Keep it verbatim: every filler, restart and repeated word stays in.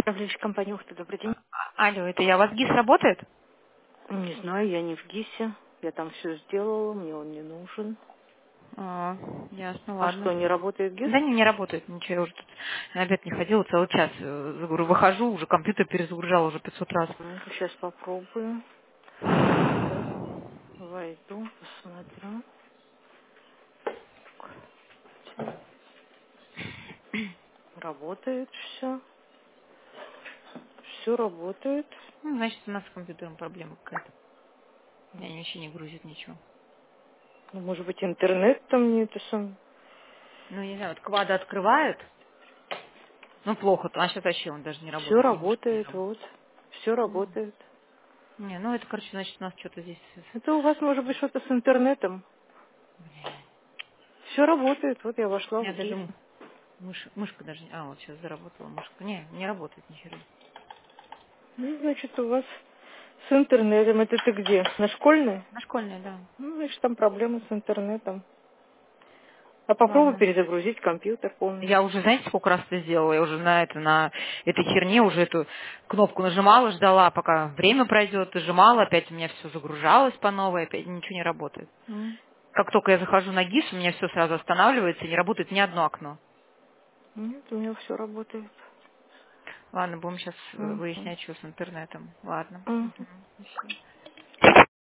Управляющая компания «Ухта», добрый день. Алло, это я. У вас ГИС работает? Не знаю, я не в ГИСе. Я там все сделала, мне он не нужен. А, ясно, А ладно. что, не работает ГИС? Да не, не работает ничего. Я уже тут на обед не ходила целый час. э, Говорю, выхожу, уже компьютер перезагружала уже пятьсот раз. Сейчас попробую. Сейчас войду, посмотрю. Работает все. Все работает. Ну, значит, у нас с компьютером проблема какая-то. Я вообще не грузит ничего. Ну, может быть, интернет там не это сам. Ну, не знаю, вот квады открывают. Ну, плохо. А сейчас вообще он даже не Все работает. И мышка не работает, работает. вот. Все М. работает. Не, ну это, короче, значит, у нас что-то здесь... Это у вас может быть что-то с интернетом. Все работает. Вот я вошла Я в ГИС. даже м- мыш- мышка даже... не- А, вот сейчас заработала мышка. Не, не работает ни хера. Ну, значит, у вас с интернетом. Это ты где? На школьной? На школьная, да. Ну, значит, там проблемы с интернетом. А попробуй Ладно. перезагрузить компьютер Я полностью. уже, знаете, сколько раз это сделала? Я уже на это, на этой херне уже эту кнопку нажимала, ждала, пока время пройдет, нажимала, опять у меня все загружалось по новой, опять ничего не работает. М. Как только я захожу на ГИС, у меня все сразу останавливается, и не работает ни одно окно. Нет, у меня все работает. Ладно, будем сейчас Мгм. выяснять, что с интернетом. Ладно. Мгм. Мгм. Всё.